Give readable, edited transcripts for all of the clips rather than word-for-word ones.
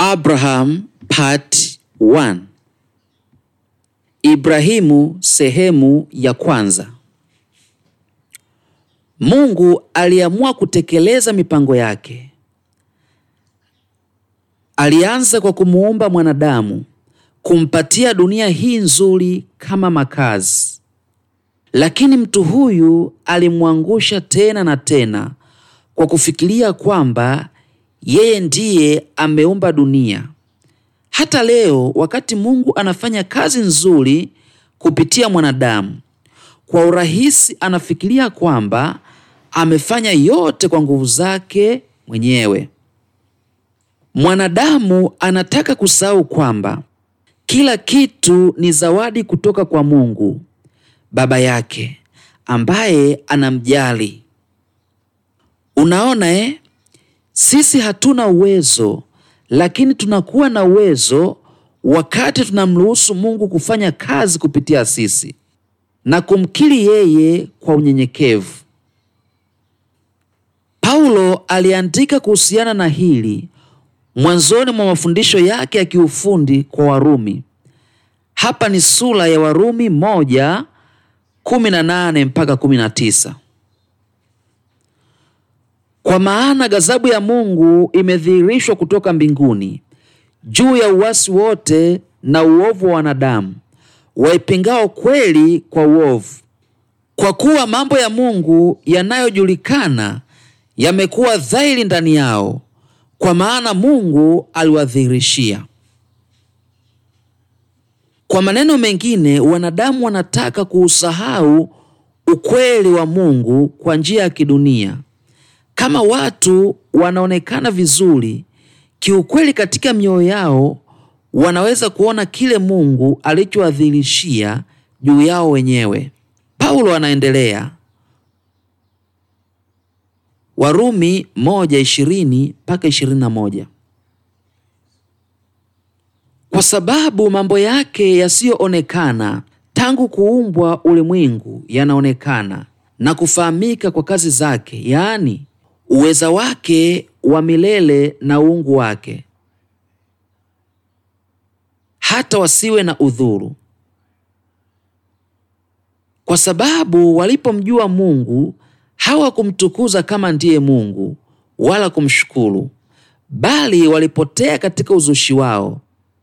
Abraham Part 1. Ibrahimu sehemu ya kwanza. Mungu aliamua kutekeleza mipango yake. Alianza kwa kumuumba mwanadamu, kumpatia dunia hii nzuri kama makazi. Lakini mtu huyu alimwangusha tena na tena kwa kufikiria kwamba yeye ndiye ameumba dunia. Hata leo wakati Mungu anafanya kazi nzuri kupitia mwanadamu, kwa urahisi anafikiria kwamba amefanya yote kwa nguvu zake mwenyewe. Mwanadamu anataka kusahau kwamba kila kitu ni zawadi kutoka kwa Mungu Baba yake ambaye anamjali. Unaona sisi hatuna uwezo, lakini tunakuwa na uwezo wakati tunamruhusu Mungu kufanya kazi kupitia sisi na kumkiri yeye kwa unyenyekevu. Paulo aliandika kuhusiana na hili mwanzoni mwa mafundisho yake ya kiufundi kwa Warumi. Hapa ni sura ya Warumi 1:18-19. Kwa maana ghadhabu ya Mungu imedhihirishwa kutoka mbinguni juu ya uasi wote na uovu wa wanadamu waipingao kweli kwa uovu, kwa kuwa mambo ya Mungu yanayojulikana yamekuwa dhahiri ndani yao, kwa maana Mungu aliwadhihirishia. Kwa maneno mengine, wanadamu wanataka kuusahau ukweli wa Mungu kwa njia ya kidunia. Kama watu wanaonekana vizuri kiukweli katika mioyo yao, wanaweza kuona kile Mungu alichowadhihirishia juu yao wenyewe. Paulo anaendelea, Warumi 1:20-21. Kwa sababu mambo yake yasiyoonekana tangu kuumbwa ulimwengu yanaonekana na kufahamika kwa kazi zake, yaani uweza wake wa milele na uungu wake, hata wasiwe na udhuru. Kwa sababu walipomjua Mungu hawakumtukuza kama ndiye Mungu wala kumshukuru, bali walipotea katika uzushi wao,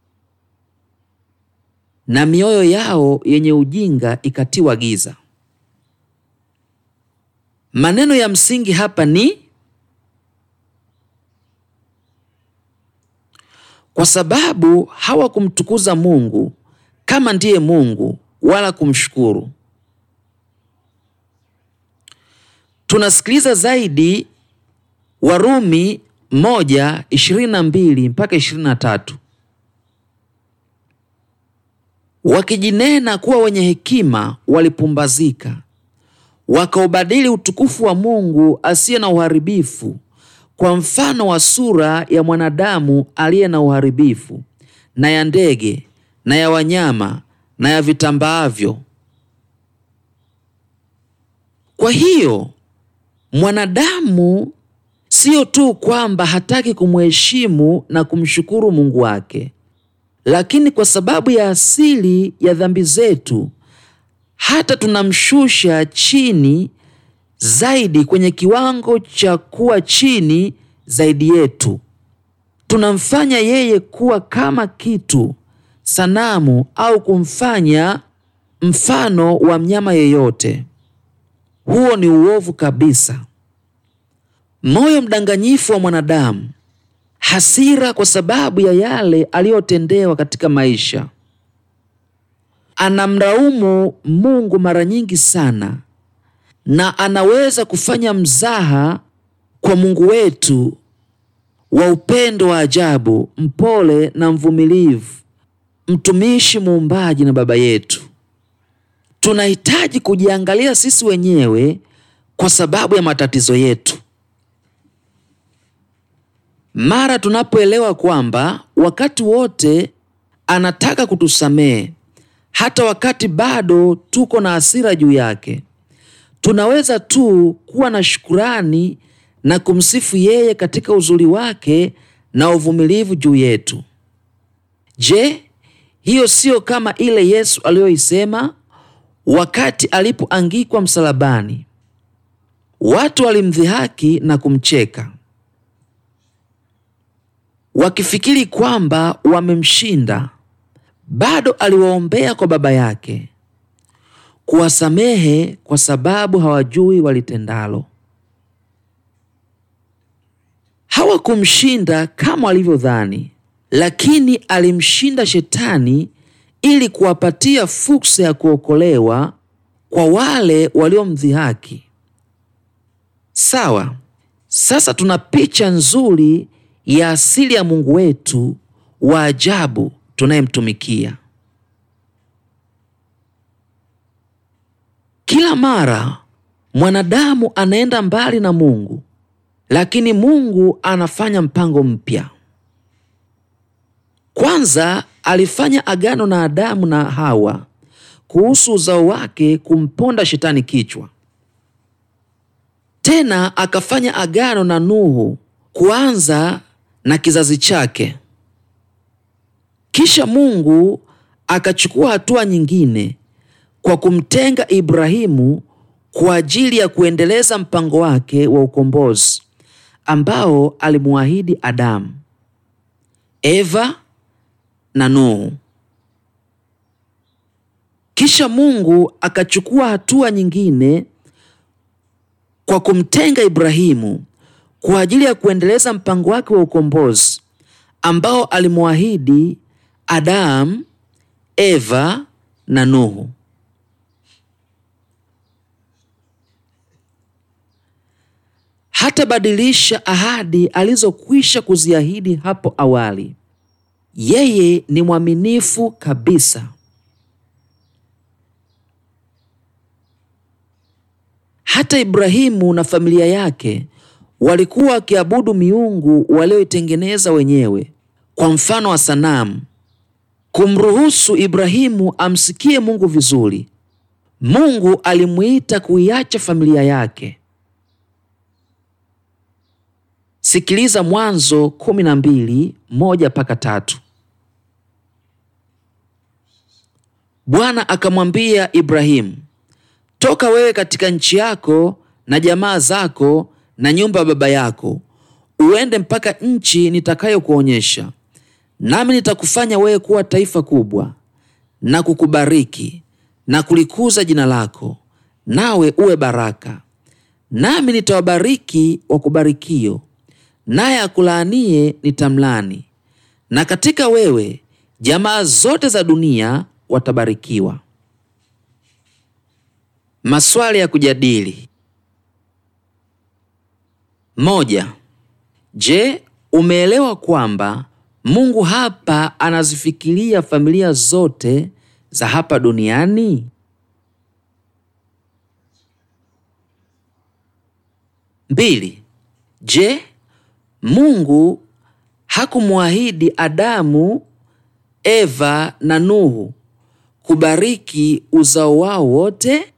na mioyo yao yenye ujinga ikatiwa giza. Maneno ya msingi hapa ni kwa sababu hawakumtukuza Mungu kama ndiye Mungu wala kumshukuru. Tunasikiliza zaidi Warumi 1:22-23. Wakijinena kuwa wenye hekima walipumbazika, wakaubadili utukufu wa Mungu asiye na uharibifu kwa mfano wa sura ya mwanadamu aliye na uharibifu, na ya ndege, na ya wanyama, na ya vitambaavyo. Kwa hiyo mwanadamu sio tu kwamba hataki kumheshimu na kumshukuru Mungu wake, lakini kwa sababu ya asili ya dhambi zetu, hata tunamshusha chini zaidi kwenye kiwango cha kuwa chini zaidi yetu. Tunamfanya yeye kuwa kama kitu, sanamu, au kumfanya mfano wa mnyama yeyote. Huo ni uovu kabisa. Moyo mdanganyifu wa mwanadamu, hasira kwa sababu ya yale aliyotendewa katika maisha. Anamlaumu Mungu mara nyingi sana, na anaweza kufanya mzaha kwa Mungu wetu wa upendo wa ajabu, mpole na mvumilivu, mtumishi, muumbaji na baba yetu. Tunahitaji kujiangalia sisi wenyewe kwa sababu ya matatizo yetu. Mara tunapoelewa kwamba wakati wote anataka kutusamehe, hata wakati bado tuko na hasira juu yake, tunaweza tu kuwa na shukurani na kumsifu yeye katika uzuri wake na uvumilivu juu yetu. Je, hiyo sio kama ile Yesu aliyoisema wakati alipoangikwa msalabani? Watu walimdhihaki na kumcheka, wakifikiri kwamba wamemshinda. Bado aliwaombea kwa Baba yake kuwasamehe, kwa sababu hawajui walitendalo. Hawakumshinda kama walivyodhani, lakini alimshinda Shetani ili kuwapatia fursa ya kuokolewa kwa wale waliomdhihaki. Sawa, sasa tuna picha nzuri ya asili ya Mungu wetu wa ajabu tunayemtumikia. Kila mara mwanadamu anaenda mbali na Mungu, lakini Mungu anafanya mpango mpya. Kwanza alifanya agano na Adamu na Hawa kuhusu uzao wake kumponda Shetani kichwa. Tena akafanya agano na Nuhu kuanza na kizazi chake. Kisha Mungu akachukua hatua nyingine kwa kumtenga Ibrahimu kwa ajili ya kuendeleza mpango wake wa ukombozi ambao alimuahidi Adamu, Eva na Nuhu. Kisha Mungu akachukua hatua nyingine kwa kumtenga Ibrahimu kwa ajili ya kuendeleza mpango wake wa ukombozi ambao alimuahidi Adamu, Eva na Nuhu. Hatabadilisha ahadi alizokwisha kuziahidi hapo awali. Yeye ni mwaminifu kabisa. Hata Ibrahimu na familia yake walikuwa wakiabudu miungu walioitengeneza wenyewe kwa mfano wa sanamu. Kumruhusu Ibrahimu amsikie Mungu vizuri, Mungu alimuita kuiacha familia yake. Sikiliza Mwanzo 12:1-3. Bwana akamwambia Ibrahimu, toka wewe katika nchi yako na jamaa zako na nyumba ya baba yako, uende mpaka nchi nitakayokuonyesha, nami nitakufanya wewe kuwa taifa kubwa na kukubariki na kulikuza jina lako, nawe uwe baraka. Nami nitawabariki wakubarikio, naye akulaanie nitamlaani, na katika wewe jamaa zote za dunia watabarikiwa. Maswali ya kujadili. 1. Je, umeelewa kwamba Mungu hapa anazifikiria familia zote za hapa duniani? 2. Je, Mungu hakumuahidi Adamu, Eva na Nuhu kubariki uzao wao wote?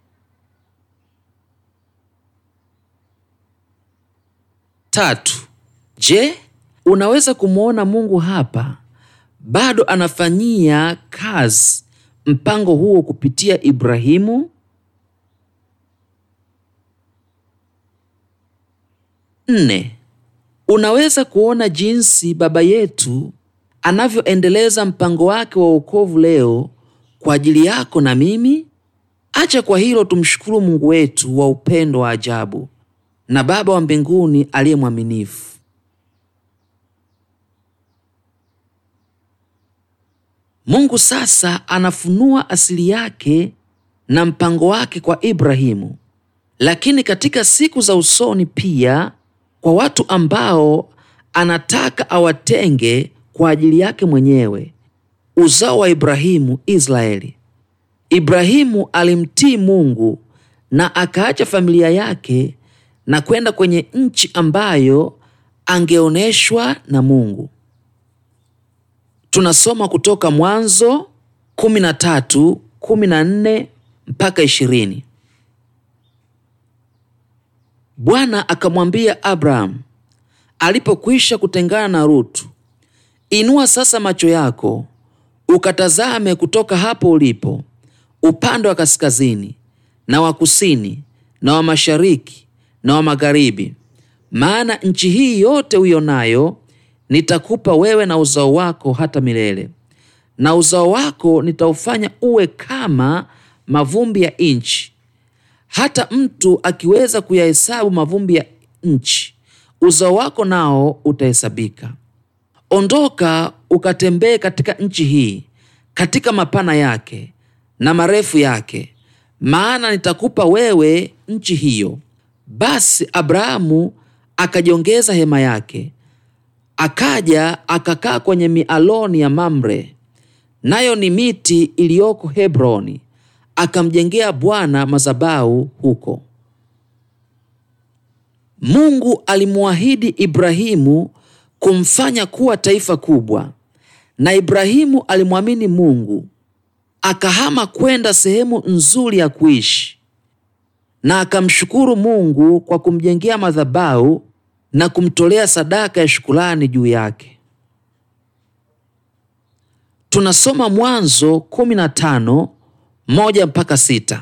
3. Je, unaweza kumwona Mungu hapa bado anafanyia kazi mpango huo kupitia Ibrahimu? 4. Unaweza kuona jinsi Baba yetu anavyoendeleza mpango wake wa wokovu leo kwa ajili yako na mimi? Acha kwa hilo tumshukuru Mungu wetu wa upendo wa ajabu na Baba wa mbinguni aliye mwaminifu. Mungu sasa anafunua asili yake na mpango wake kwa Ibrahimu, lakini katika siku za usoni pia kwa watu ambao anataka awatenge kwa ajili yake mwenyewe, uzao wa Ibrahimu, Israeli. Ibrahimu alimtii Mungu na akaacha familia yake na kwenda kwenye nchi ambayo angeoneshwa na Mungu. Tunasoma kutoka Mwanzo 13:14-20. Bwana akamwambia Abraham, alipokwisha kutengana na Rutu, inua sasa macho yako ukatazame kutoka hapo ulipo, upande wa kaskazini na wa kusini na wa mashariki na wa magharibi, maana nchi hii yote uionayo nitakupa wewe na uzao wako hata milele, na uzao wako nitaufanya uwe kama mavumbi ya nchi. Hata mtu akiweza kuyahesabu mavumbi ya nchi, uzao wako nao utahesabika. Ondoka ukatembee katika nchi hii, katika mapana yake na marefu yake, maana nitakupa wewe nchi hiyo. Basi Abrahamu akajiongeza hema yake, akaja akakaa kwenye mialoni ya Mamre, nayo ni miti iliyoko Hebroni, akamjengea Bwana madhabahu huko. Mungu alimwahidi Ibrahimu kumfanya kuwa taifa kubwa, na Ibrahimu alimwamini Mungu, akahama kwenda sehemu nzuri ya kuishi, na akamshukuru Mungu kwa kumjengea madhabahu na kumtolea sadaka ya shukrani juu yake. Tunasoma Mwanzo 15:1-6.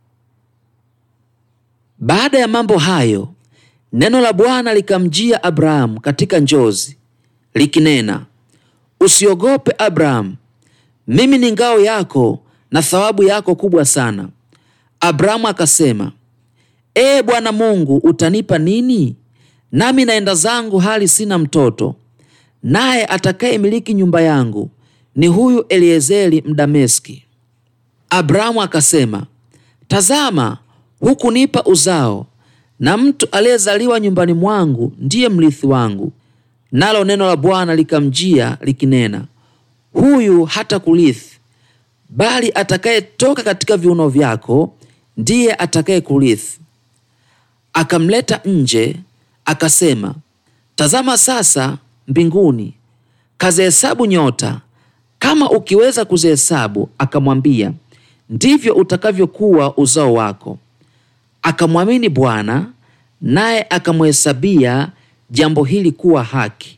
Baada ya mambo hayo, neno la Bwana likamjia Abrahamu katika njozi likinena, usiogope Abrahamu, mimi ni ngao yako na thawabu yako kubwa sana. Abrahamu akasema, Ee Bwana Mungu, utanipa nini? Nami naenda zangu hali sina mtoto, naye atakayemiliki nyumba yangu ni huyu Eliezeri Mdameski. Abrahamu akasema, tazama, hukunipa uzao, na mtu aliyezaliwa nyumbani mwangu ndiye mrithi wangu. Nalo neno la Bwana likamjia likinena, huyu hata kurithi, bali atakayetoka katika viuno vyako ndiye atakaye kurithi. Akamleta nje, akasema, tazama sasa mbinguni, kazihesabu nyota, kama ukiweza kuzihesabu. Akamwambia, ndivyo utakavyokuwa uzao wako. Akamwamini Bwana, naye akamhesabia jambo hili kuwa haki.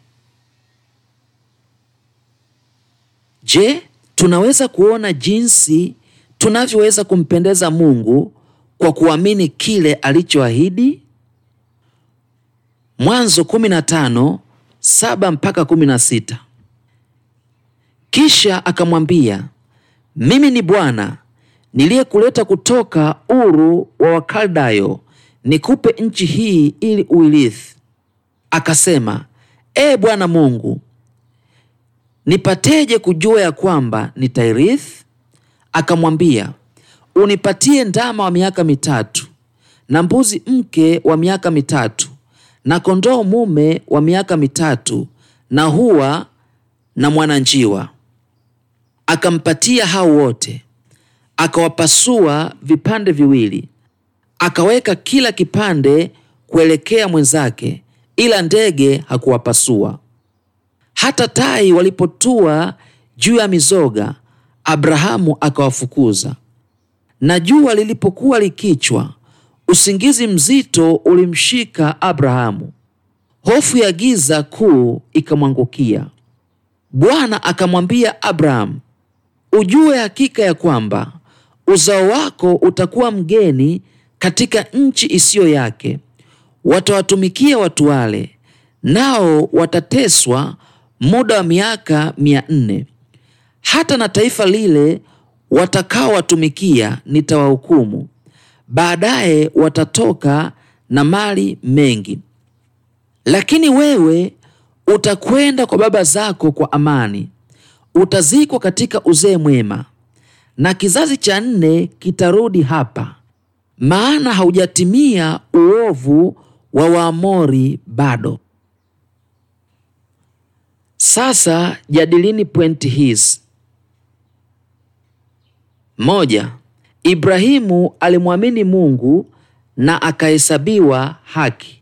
Je, tunaweza kuona jinsi tunavyoweza kumpendeza Mungu kwa kuamini kile alichoahidi? Mwanzo 15:7-16. Kisha akamwambia, mimi ni Bwana niliyekuleta kutoka Uru wa Wakaldayo nikupe nchi hii ili uirithi. Akasema, Ee Bwana Mungu, nipateje kujua ya kwamba nitairithi? Akamwambia, unipatie ndama wa miaka 3 na mbuzi mke wa miaka 3 na kondoo mume wa miaka 3 na hua na mwananjiwa. Akampatia hao wote, akawapasua vipande viwili, akaweka kila kipande kuelekea mwenzake, ila ndege hakuwapasua. Hata tai walipotua juu ya mizoga, Abrahamu akawafukuza. Na jua lilipokuwa likichwa, usingizi mzito ulimshika Abrahamu, hofu ya giza kuu ikamwangukia. Bwana akamwambia Abrahamu, ujue hakika ya kwamba uzao wako utakuwa mgeni katika nchi isiyo yake. Watawatumikia watu wale, nao watateswa muda wa miaka 400. Hata na taifa lile watakaowatumikia nitawahukumu. Baadaye watatoka na mali mengi. Lakini wewe utakwenda kwa baba zako kwa amani, utazikwa katika uzee mwema, na kizazi cha 4 kitarudi hapa, maana haujatimia uovu wa Waamori bado. Sasa jadilini pointi hizi. 1. Ibrahimu alimwamini Mungu na akahesabiwa haki.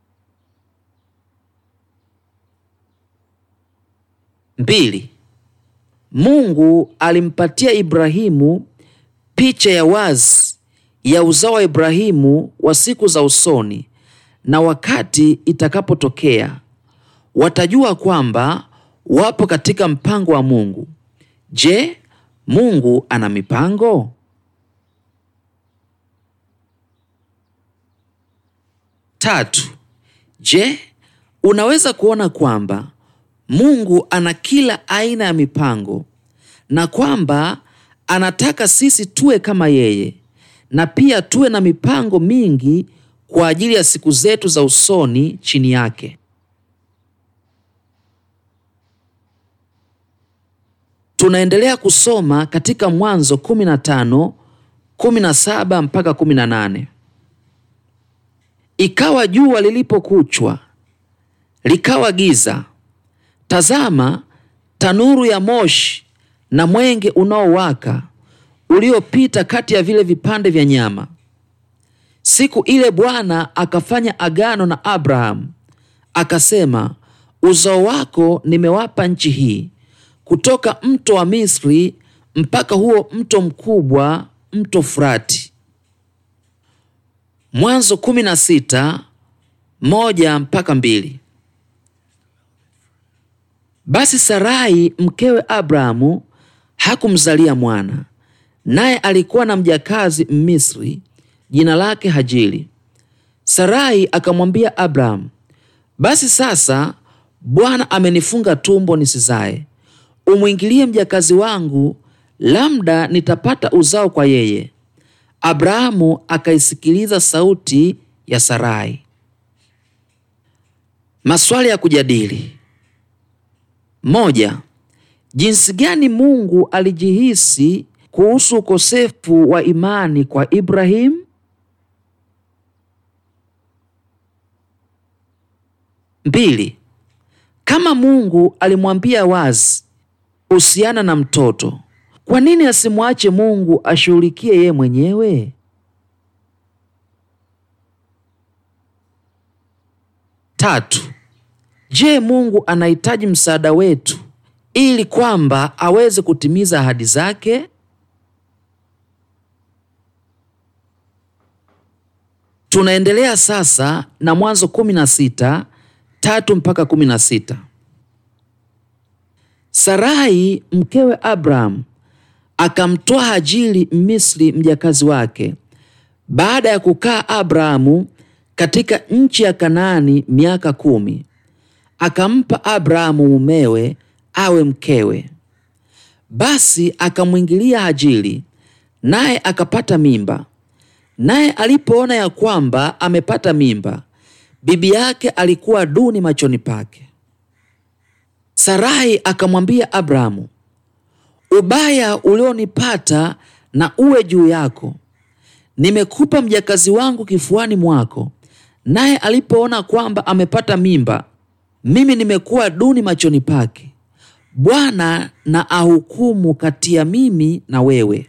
2. Mungu alimpatia Ibrahimu picha ya wazi ya uzao wa Ibrahimu wa siku za usoni na wakati itakapotokea. watajua kwamba wapo katika mpango wa Mungu. Je, Mungu ana mipango? Tatu, je, unaweza kuona kwamba Mungu ana kila aina ya mipango na kwamba anataka sisi tuwe kama yeye, na pia tuwe na mipango mingi kwa ajili ya siku zetu za usoni chini yake. Tunaendelea kusoma katika Mwanzo 15:17 mpaka 18. Ikawa jua lilipokuchwa, likawa giza. Tazama, tanuru ya moshi na mwenge unaowaka uliopita kati ya vile vipande vya nyama. Siku ile Bwana akafanya agano na Abrahamu, akasema, uzao wako nimewapa nchi hii, kutoka mto wa Misri mpaka huo mto mkubwa, mto Frati. Mwanzo 16:1 mpaka 2. Basi Sarai mkewe Abrahamu hakumzalia mwana, naye alikuwa na mjakazi Mmisri jina lake Hajiri. Sarai akamwambia Abrahamu, basi sasa Bwana amenifunga tumbo nisizae. Umwingilie mjakazi wangu, labda nitapata uzao kwa yeye. Abrahamu akaisikiliza sauti ya Sarai. Maswali ya kujadili. 1. Jinsi gani Mungu alijihisi kuhusu ukosefu wa imani kwa Ibrahim? 2. Kama Mungu alimwambia wazi kuhusiana na mtoto, kwa nini asimwache Mungu ashughulikie yeye mwenyewe? 3. Je, Mungu anahitaji msaada wetu ili kwamba aweze kutimiza ahadi zake? Tunaendelea sasa na Mwanzo 16:3 mpaka 16. Sarai mkewe Abraham akamtoa Hajiri Mmisri mjakazi wake, baada ya kukaa Abrahamu katika nchi ya Kanaani miaka 10. Akampa Abrahamu mumewe awe mkewe. Basi akamwingilia Hajiri, naye akapata mimba. Naye alipoona ya kwamba amepata mimba, bibi yake alikuwa duni machoni pake. Sarai akamwambia Abrahamu, ubaya ulionipata na uwe juu yako. Nimekupa mjakazi wangu kifuani mwako, naye alipoona kwamba amepata mimba, mimi nimekuwa duni machoni pake. Bwana na ahukumu kati ya mimi na wewe.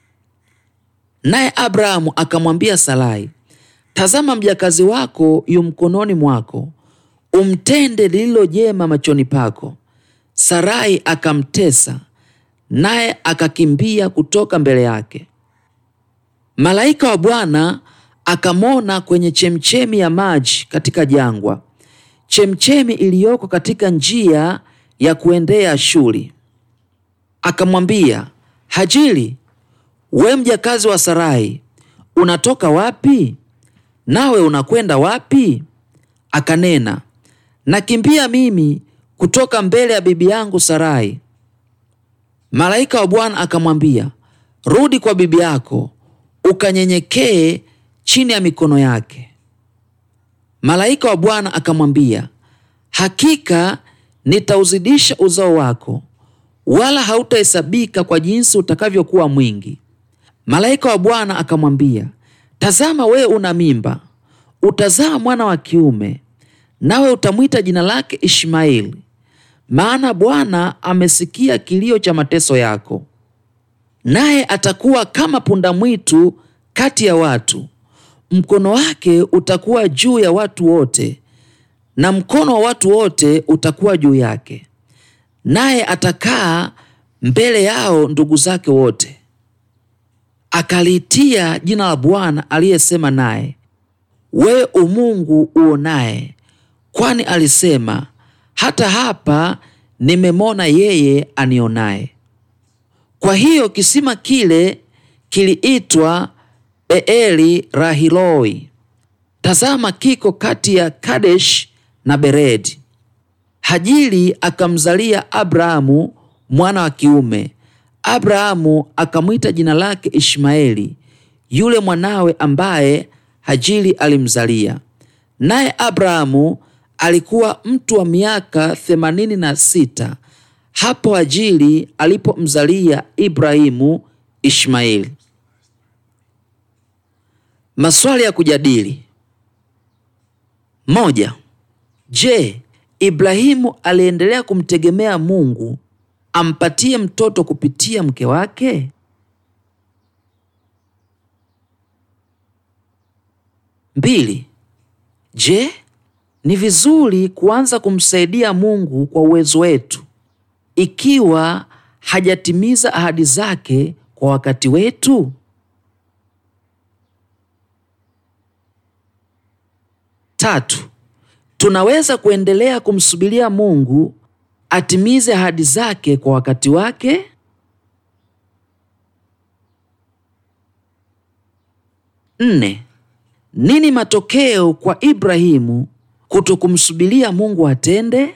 Naye Abrahamu akamwambia Sarai, tazama, mjakazi wako yu mkononi mwako, umtende lililo jema machoni pako. Sarai akamtesa, naye akakimbia kutoka mbele yake. Malaika wa Bwana akamwona kwenye chemchemi ya maji katika jangwa, chemchemi iliyoko katika njia ya kuendea Shuri. Akamwambia, Hajiri, we mjakazi wa Sarai, unatoka wapi? Nawe unakwenda wapi? Akanena, nakimbia mimi kutoka mbele ya bibi yangu Sarai. Malaika wa Bwana akamwambia, rudi kwa bibi yako, ukanyenyekee chini ya mikono yake. Malaika wa Bwana akamwambia, hakika nitauzidisha uzao wako, wala hautahesabika kwa jinsi utakavyokuwa mwingi. Malaika wa Bwana akamwambia, tazama, wewe una mimba, utazaa mwana wa kiume, nawe utamwita jina lake Ishmaeli, maana Bwana amesikia kilio cha mateso yako. Naye atakuwa kama punda mwitu kati ya watu, mkono wake utakuwa juu ya watu wote, na mkono wa watu wote utakuwa juu yake, naye atakaa mbele yao ndugu zake wote. Akaliitia jina la Bwana aliyesema naye, wewe umungu uonaye, kwani alisema, hata hapa nimemwona yeye anionaye. Kwa hiyo kisima kile kiliitwa Beeri Lahiroi. Tazama, kiko kati ya Kadesh na Beredi. Hajiri akamzalia Abrahamu mwana wa kiume. Abrahamu akamwita jina lake Ishmaeli, yule mwanawe ambaye Hajiri alimzalia. Naye Abrahamu alikuwa mtu wa miaka 86 hapo Hajiri alipomzalia Ibrahimu Ishmaeli. Maswali ya kujadili. 1. Je, Ibrahimu aliendelea kumtegemea Mungu ampatie mtoto kupitia mke wake? 2. Je, ni vizuri kuanza kumsaidia Mungu kwa uwezo wetu ikiwa hajatimiza ahadi zake kwa wakati wetu? 3. Tunaweza kuendelea kumsubiria Mungu atimize ahadi zake kwa wakati wake? 4. Nini matokeo kwa Ibrahimu kutokumsubiria Mungu atende?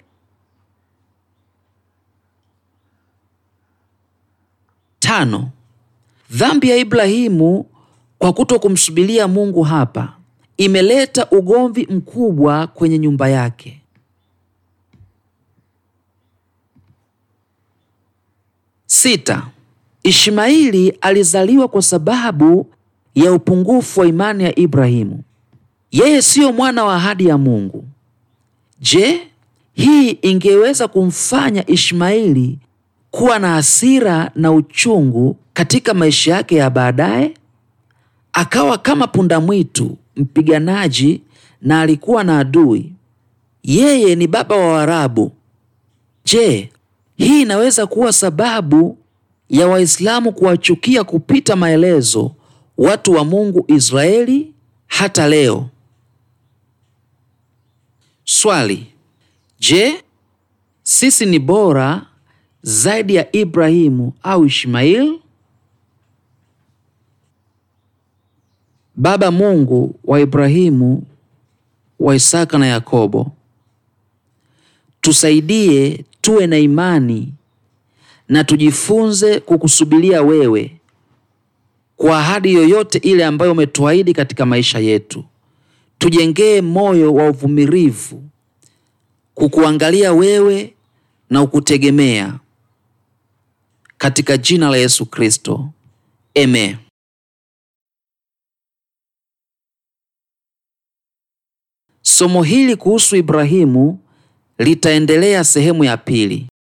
5. Dhambi ya Ibrahimu kwa kutokumsubiria Mungu hapa imeleta ugomvi mkubwa kwenye nyumba yake. 6. Ishmaeli alizaliwa kwa sababu ya upungufu wa imani ya Ibrahimu. Yeye siyo mwana wa ahadi ya Mungu. Je, hii ingeweza kumfanya Ishmaeli kuwa na hasira na uchungu katika maisha yake ya baadaye? Akawa kama pundamwitu mpiganaji na alikuwa na adui. Yeye ni baba wa Waarabu. Je, hii inaweza kuwa sababu ya Waislamu kuwachukia kupita maelezo watu wa Mungu Israeli hata leo? Swali: je, sisi ni bora zaidi ya Ibrahimu au Ishmaeli? Baba Mungu wa Ibrahimu, wa Isaka na Yakobo, tusaidie tuwe na imani na tujifunze kukusubiria wewe kwa ahadi yoyote ile ambayo umetuahidi katika maisha yetu. Tujengee moyo wa uvumilivu kukuangalia wewe na ukutegemea, katika jina la Yesu Kristo. Amen. Somo hili kuhusu Ibrahimu litaendelea sehemu ya pili.